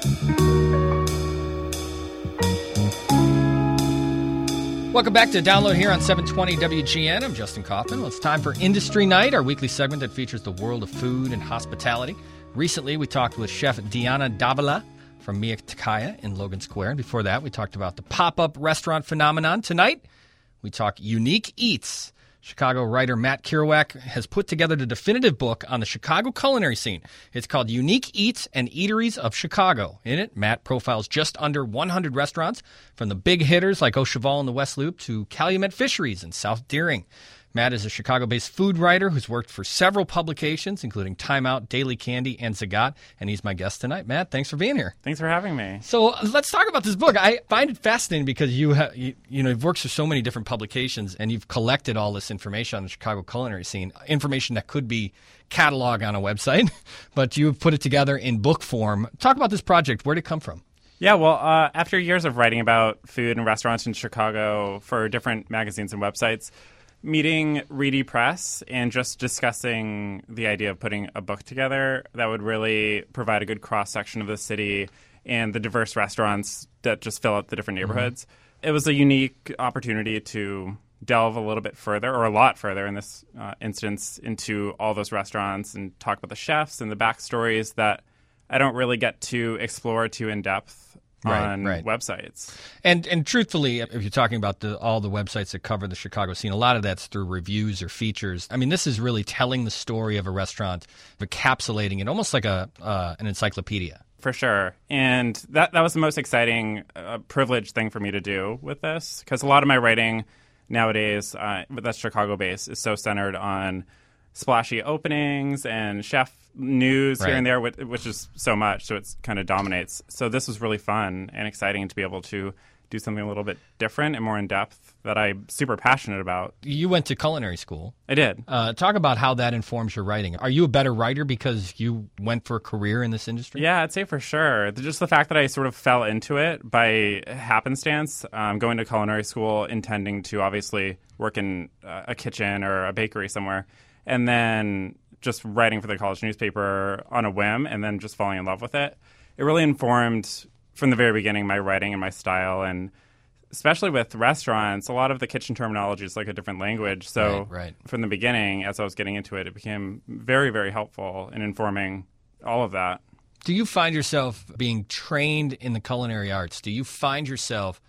Welcome back to Download here on 720 WGN. I'm Justin Kaufman. Well, it's time for Industry Night, our weekly segment that features the world of food and hospitality. Recently, we talked with Chef Diana Davila from Mia Takaya in Logan Square. And before that, we talked about the pop-up restaurant phenomenon. Tonight, we talk Unique Eats. Chicago writer Matt Kerouac has put together the definitive book on the Chicago culinary scene. It's called Unique Eats and Eateries of Chicago. In it, Matt profiles just under 100 restaurants, from the big hitters like Au Cheval in the West Loop to Calumet Fisheries in South Deering. Matt is a Chicago-based food writer who's worked for several publications, including Time Out, Daily Candy, and Zagat, and he's my guest tonight. Matt, thanks for being here. Thanks for having me. So let's talk about this book. I find it fascinating because you've worked for so many different publications, and you've collected all this information on the Chicago culinary scene, information that could be cataloged on a website, but you've put it together in book form. Talk about this project. Where did it come from? Yeah, well, after years of writing about food and restaurants in Chicago for different magazines and websites, meeting Reedy Press and just discussing the idea of putting a book together that would really provide a good cross-section of the city and the diverse restaurants that just fill out the different neighborhoods. Mm-hmm. It was a unique opportunity to delve a little bit further, or a lot further in this instance, into all those restaurants and talk about the chefs and the backstories that I don't really get to explore too in-depth on websites. And truthfully, if you're talking about all the websites that cover the Chicago scene, a lot of that's through reviews or features. I mean, this is really telling the story of a restaurant, encapsulating it almost like an encyclopedia. For sure. And that was the most exciting, privileged thing for me to do with this, because a lot of my writing nowadays, that's Chicago-based, is so centered on splashy openings and chef news here and there, which is so much, so it kind of dominates. So this was really fun and exciting to be able to do something a little bit different and more in-depth that I'm super passionate about. You went to culinary school. I did. Talk about how that informs your writing. Are you a better writer because you went for a career in this industry? Yeah, I'd say for sure. Just the fact that I sort of fell into it by happenstance, going to culinary school intending to obviously work in a kitchen or a bakery somewhere, and then just writing for the college newspaper on a whim and then just falling in love with it. It really informed, from the very beginning, my writing and my style. And especially with restaurants, a lot of the kitchen terminology is like a different language. So from the beginning, as I was getting into it, it became very, very helpful in informing all of that. Do you find yourself being trained in the culinary arts? Do you find yourself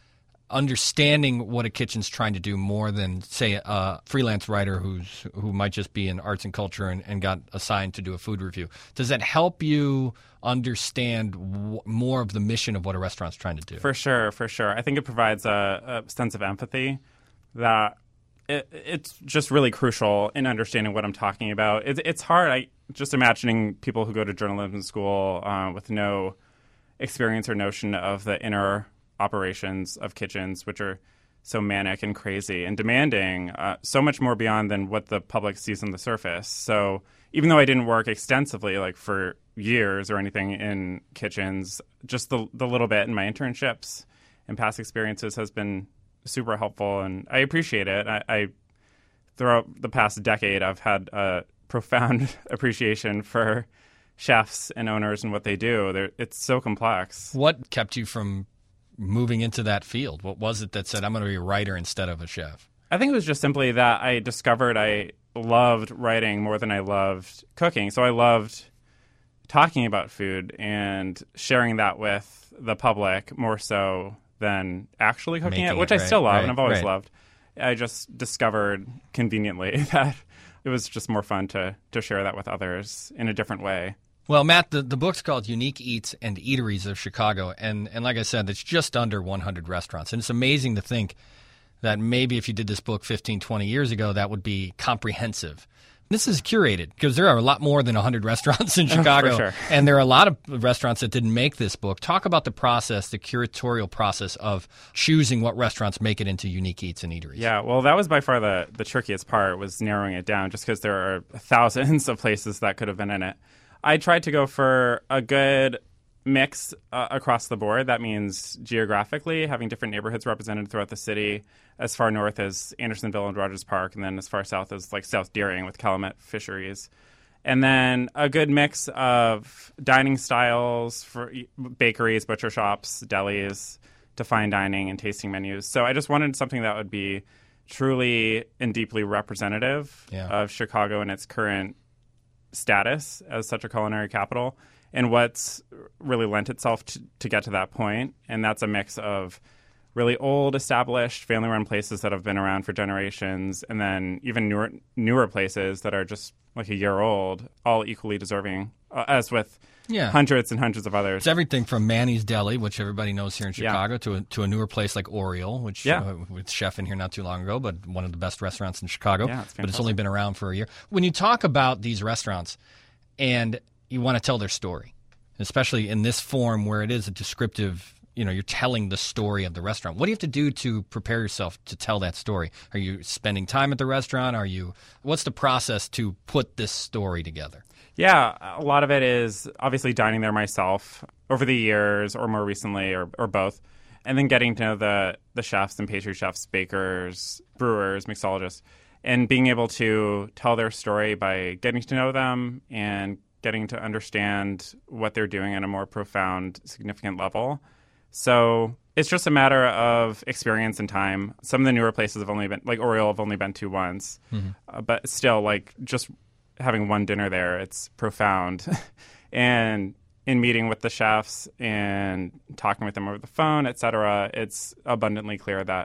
understanding what a kitchen's trying to do more than, say, a freelance writer who might just be in arts and culture and got assigned to do a food review? Does that help you understand more of the mission of what a restaurant's trying to do? For sure. I think it provides a sense of empathy that it's just really crucial in understanding what I'm talking about. It's hard. Just imagining people who go to journalism school with no experience or notion of the inner operations of kitchens, which are so manic and crazy and demanding, so much more beyond than what the public sees on the surface. So even though I didn't work extensively, like for years or anything in kitchens, just the little bit in my internships and past experiences has been super helpful, and I appreciate it. I throughout the past decade, I've had a profound appreciation for chefs and owners and what they do. It's so complex. What kept you from moving into that field? What was it that said, I'm going to be a writer instead of a chef? I think it was just simply that I discovered I loved writing more than I loved cooking. So I loved talking about food and sharing that with the public more so than actually cooking it, which I still love and I've always loved. I just discovered conveniently that it was just more fun to share that with others in a different way. Well, Matt, the book's called Unique Eats and Eateries of Chicago, and like I said, it's just under 100 restaurants. And it's amazing to think that maybe if you did this book 15, 20 years ago, that would be comprehensive. This is curated because there are a lot more than 100 restaurants in Chicago, for sure. And there are a lot of restaurants that didn't make this book. Talk about the process, the curatorial process of choosing what restaurants make it into Unique Eats and Eateries. Yeah, well, that was by far the trickiest part, was narrowing it down, just because there are thousands of places that could have been in it. I tried to go for a good mix across the board. That means geographically, having different neighborhoods represented throughout the city, as far north as Andersonville and Rogers Park, and then as far south as like South Deering with Calumet Fisheries. And then a good mix of dining styles for bakeries, butcher shops, delis, to fine dining and tasting menus. So I just wanted something that would be truly and deeply representative of Chicago and its current status as such a culinary capital, and what's really lent itself to get to that point. And that's a mix of really old, established, family-run places that have been around for generations, and then even newer places that are just like a year old, all equally deserving, as with hundreds and hundreds of others. It's everything from Manny's Deli, which everybody knows here in Chicago, to a newer place like Oriole, which with chef in here not too long ago, but one of the best restaurants in Chicago. Yeah, it's fantastic. But it's only been around for a year. When you talk about these restaurants and you want to tell their story, especially in this form where it is a descriptive, you're telling the story of the restaurant. What do you have to do to prepare yourself to tell that story? Are you spending time at the restaurant? What's the process to put this story together? Yeah, a lot of it is obviously dining there myself over the years, or more recently, or both, and then getting to know the chefs and pastry chefs, bakers, brewers, mixologists, and being able to tell their story by getting to know them and getting to understand what they're doing at a more profound, significant level. So it's just a matter of experience and time. Some of the newer places have only been, like Oriole, I've only been to once. But still, like, just having one dinner there, it's profound. And in meeting with the chefs and talking with them over the phone, et cetera, it's abundantly clear that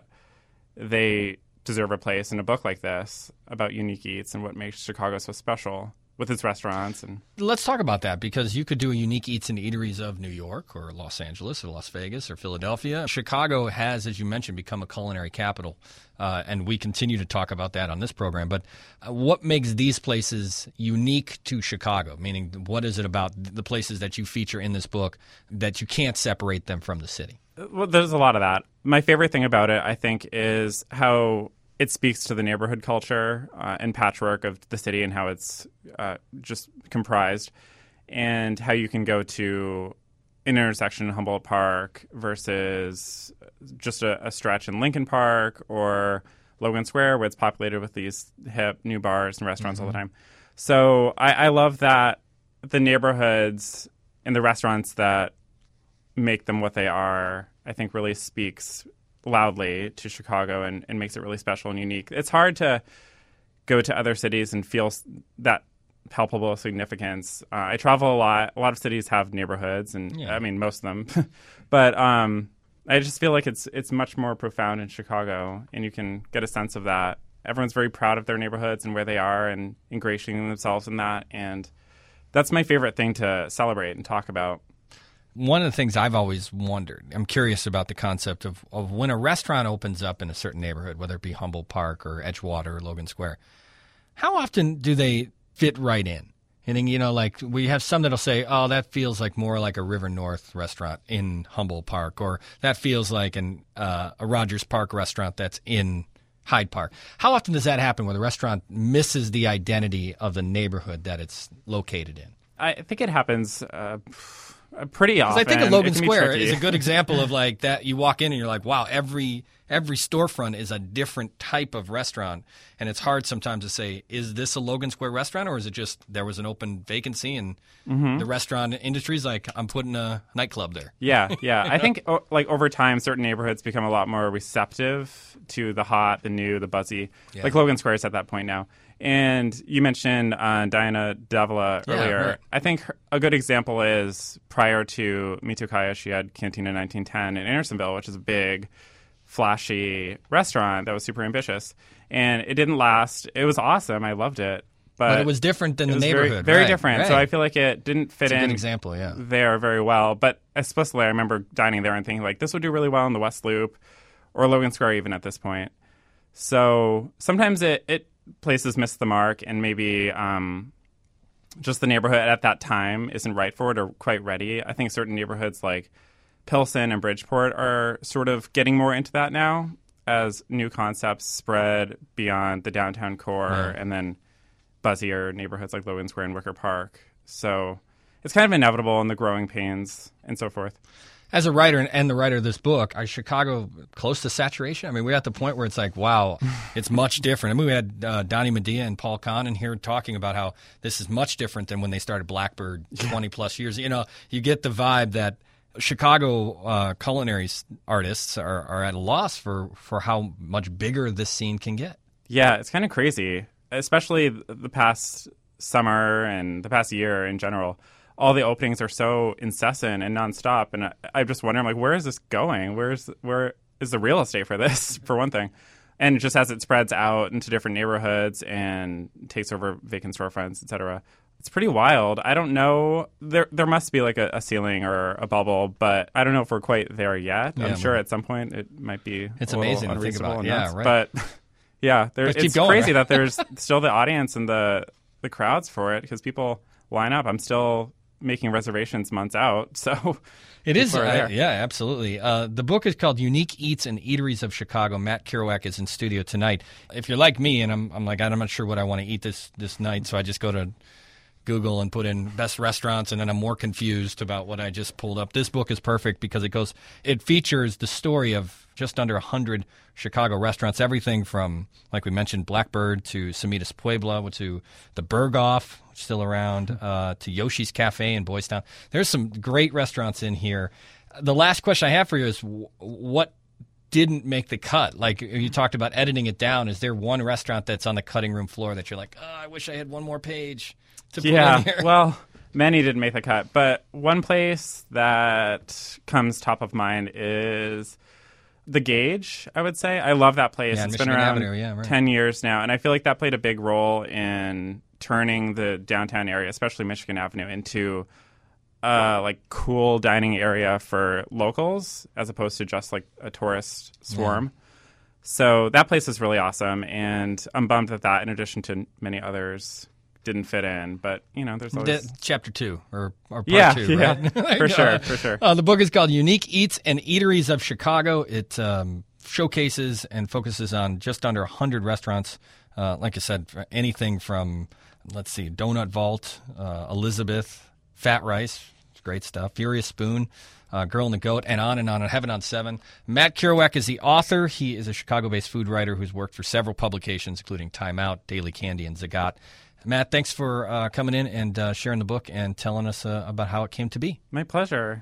they deserve a place in a book like this about unique eats and what makes Chicago so special with its restaurants. And let's talk about that, because you could do a unique eats and eateries of New York or Los Angeles or Las Vegas or Philadelphia. Chicago has, as you mentioned, become a culinary capital, and we continue to talk about that on this program. But what makes these places unique to Chicago? Meaning, what is it about the places that you feature in this book that you can't separate them from the city? Well, there's a lot of that. My favorite thing about it, I think, is how it speaks to the neighborhood culture and patchwork of the city and how it's just comprised, and how you can go to an intersection in Humboldt Park versus just a stretch in Lincoln Park or Logan Square, where it's populated with these hip new bars and restaurants all the time. So I love that the neighborhoods and the restaurants that make them what they are, I think, really speaks loudly to Chicago and makes it really special and unique. It's hard to go to other cities and feel that palpable significance. I travel a lot. A lot of cities have neighborhoods, and I mean, most of them. But I just feel like it's much more profound in Chicago, and you can get a sense of that. Everyone's very proud of their neighborhoods and where they are and ingratiating themselves in that. And that's my favorite thing to celebrate and talk about. One of the things I've always wondered, I'm curious about the concept of when a restaurant opens up in a certain neighborhood, whether it be Humboldt Park or Edgewater or Logan Square, how often do they fit right in? And, like we have some that'll say, oh, that feels like more like a River North restaurant in Humboldt Park, or that feels like a Rogers Park restaurant that's in Hyde Park. How often does that happen where the restaurant misses the identity of the neighborhood that it's located in? I think it happens pretty often. I think of Logan Square is a good example of like that. You walk in and you're like, wow, every storefront is a different type of restaurant. And it's hard sometimes to say, is this a Logan Square restaurant, or is it just there was an open vacancy and the restaurant industry is like, I'm putting a nightclub there? Yeah. I think like over time, certain neighborhoods become a lot more receptive to the hot, the new, the buzzy. Yeah. Like Logan Square is at that point now. And you mentioned Diana Davila earlier. Right. I think a good example is prior to Mitokaya, she had Cantina 1910 in Andersonville, which is a big, flashy restaurant that was super ambitious. And it didn't last. It was awesome. I loved it. But it was different than the neighborhood. Very different. Right. So I feel like it didn't fit in. That's a good example, there very well. But especially I remember dining there and thinking, like, this would do really well in the West Loop or Logan Square even at this point. So sometimes it places miss the mark, and maybe just the neighborhood at that time isn't right for it or quite ready. I think certain neighborhoods like Pilsen and Bridgeport are sort of getting more into that now as new concepts spread beyond the downtown core and then buzzier neighborhoods like Logan Square and Wicker Park. So it's kind of inevitable in the growing pains and so forth. As a writer and the writer of this book, is Chicago close to saturation? I mean, we're at the point where it's like, wow, it's much different. I mean, we had Donnie Medea and Paul Kahn in here talking about how this is much different than when they started Blackbird 20-plus years. You know, you get the vibe that Chicago culinary artists are at a loss for how much bigger this scene can get. Yeah, it's kind of crazy, especially the past summer and the past year in general. All the openings are so incessant and nonstop, and I'm just wondering, like, where is this going? Where is the real estate for this, for one thing? And just as it spreads out into different neighborhoods and takes over vacant storefronts, et cetera, it's pretty wild. I don't know. There must be like a ceiling or a bubble, but I don't know if we're quite there yet. Yeah, I'm sure at some point it might be. It's a little amazing to think about. Yeah, right. But yeah, Let's it's keep going, crazy right? that there's still the audience and the crowds for it because people line up. I'm still making reservations months out, so it is. there. Yeah, absolutely. The book is called Unique Eats and Eateries of Chicago. Matt Kerouac is in studio tonight. If you're like me, and I'm like, I'm not sure what I want to eat this night, so I just go to Google and put in best restaurants, and then I'm more confused about what I just pulled up. This book is perfect because it features the story of just under 100 Chicago restaurants, everything from, like we mentioned, Blackbird to Semitas Puebla to the Berghoff, still around, to Yoshi's Cafe in Boys Town. There's some great restaurants in here. The last question I have for you is what didn't make the cut? Like you talked about editing it down. Is there one restaurant that's on the cutting room floor that you're like, I wish I had one more page to put in here? Well, many didn't make the cut, but one place that comes top of mind is The Gauge, I would say. I love that place. It's Michigan been around Avenue, 10 years now, and I feel like that played a big role in turning the downtown area, especially Michigan Avenue, into like cool dining area for locals as opposed to just like a tourist swarm. Yeah. So that place is really awesome, and I'm bummed that in addition to many others, didn't fit in. But, you know, there's always... Chapter 2 or part 2, right? For sure. The book is called Unique Eats and Eateries of Chicago. It showcases and focuses on just under 100 restaurants. Like I said, anything from, let's see, Donut Vault, Elizabeth, Fat Rice, great stuff, Furious Spoon, Girl and the Goat, and on, Heaven on 7. Matt Kerouac is the author. He is a Chicago-based food writer who's worked for several publications, including Time Out, Daily Candy, and Zagat. Matt, thanks for coming in and sharing the book and telling us about how it came to be. My pleasure.